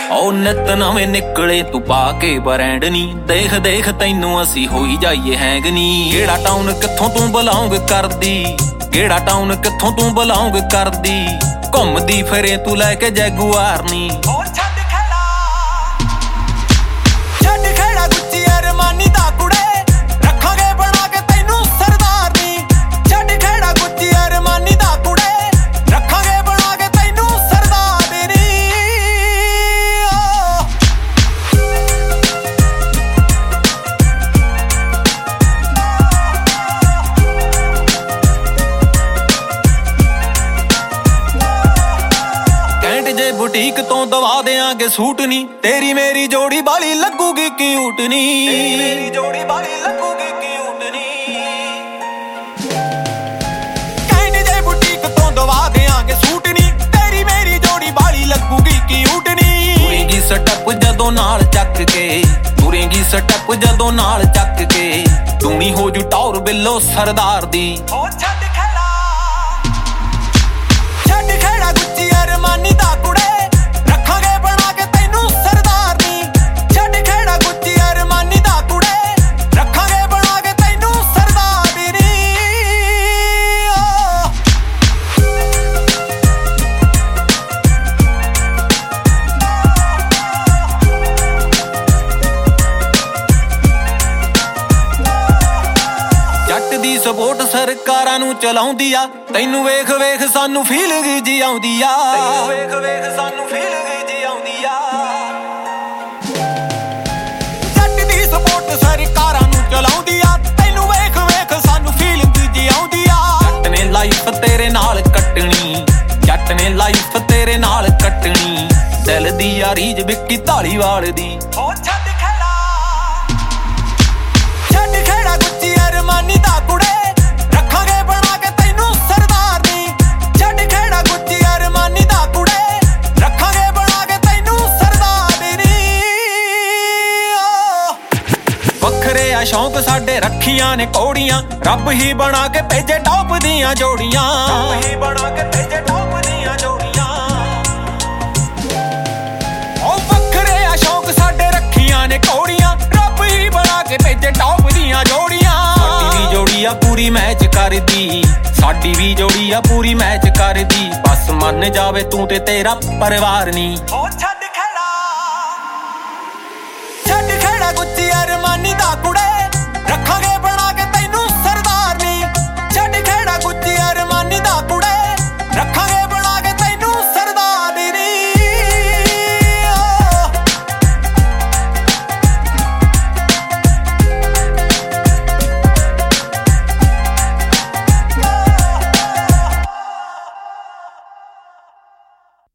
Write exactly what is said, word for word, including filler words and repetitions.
ओ नित नवें निकले तू पाके ब्रांड नी, देख देख तैनू असी होई जाइए हैंग नी। गेड़ा टाउन कित्थों तू बिलोंग करदी, गेड़ा टाउन कित्थों तू बिलोंग करदी, घुमदी फिरे तू लैके जैगुआर नी। बुटीक तो दवा देंगे सूट नी, तेरी मेरी जोड़ी बाली लगूगी क्यूट नी, तेरी मेरी जोड़ी बाली लगूगी क्यूट नी। कहने जे बुटीक तो दवा देंगे सूट नी, तेरी मेरी जोड़ी बाली लगूगी क्यूट नी। तुरेंगी स्टैप जदों नाल चक के, तुरेंगी स्टैप जदों नाल चक के, दूनी हो जू टौर बिल्लो सरदार दी। दी सपोर्ट सरकारां नू चलाउंदी आ, तैनू वेख वेख सानू फीलिंग जी आउंदी आ, तैनू वेख वेख सानू feeling ji आउंदी uh. Jatt the support सरकारां नू चलाउंदी आ, तैनू वेख वेख सानू फीलिंग जी आउंदी आ। जट ने लाइफ तेरे नाल कटनी, जट ने लाइफ तेरे नाल कटनी, दिल दी आ रीज विक्की धालीवाल दी। शौक साडे रखियां ने कौड़ियां, रब ही बना के भेजे टॉप दियां जोड़ियां, रब ही बना के भेजे टॉप दियां जोड़ियां। ओ वखरे आ शौक साडे रखियां ने कौड़ियां, रब ही बना के भेजे टॉप दियां जोड़ियां। साडी भी जोड़ी आ पूरी मैच करदी, साडी भी जोड़ी आ पूरी मैच करदी, बस मन जावे तू ते तेरा परिवार नी।